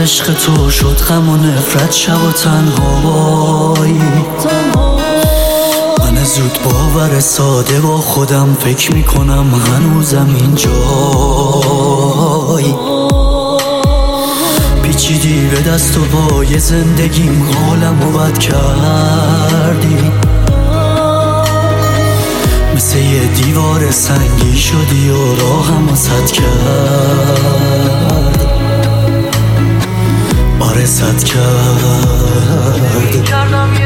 عشق تو شد غم و نفرت، شب و تنهایی. من زود باور ساده با خودم فکر میکنم هنوزم اینجایی. پیچیدی به دست و پای زندگیم، حالمو بد کردی. مثل یه دیوار سنگی شدی و راهمو سد کردی. آره سد کردی.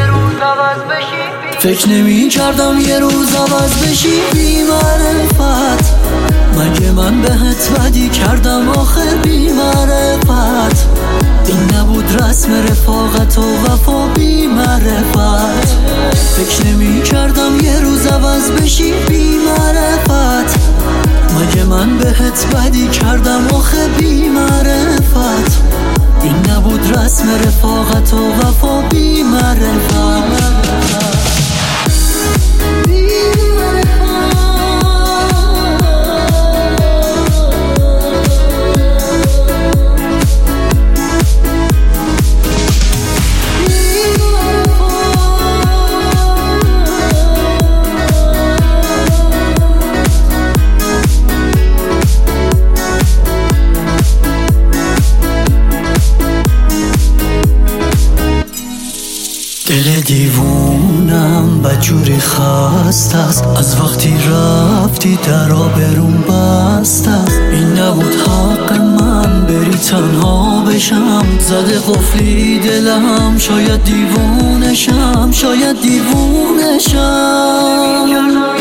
فکر نمی کردم یه روز عوض بشی بی معرفت. مگه من بهت بدی کردم آخه بی معرفت؟ این نبود رسم رفاقت و وفا بی معرفت. فکر نمی کردم یه روز عوض بشی بی معرفت. مگه من بهت بدی کردم آخه بی معرفت؟ این نبود رسم رفاقت و وفا بی معرفت. دل دیوونم بدجوری خسته است، از وقتی رفتی در آبروم بسته است. این نبود حق من بری تنها بشم، زده قفلی دلم. شاید دیوونشم، شاید دیوونشم.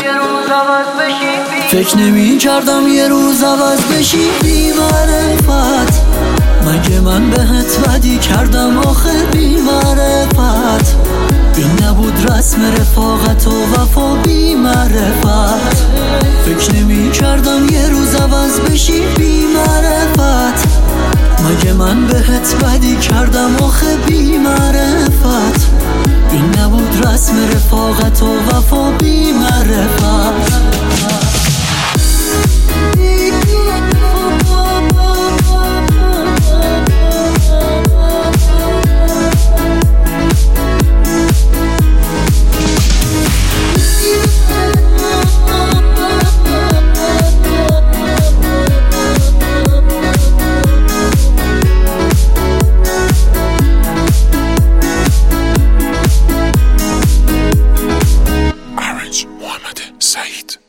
فکر نمی کردم یه روز عوض بشی بی معرفت. مگه من بهت بدی کردم آخه بی معرفت؟ این نبود رسم رفاقت و وفا بی معرفت. فکر نمی کردم یه روز عوض بشی بی معرفت. مگه من بهت بدی کردم آخه بی معرفت؟ این نبود رسم رفاقت و وفا بی معرفت. محمد سعید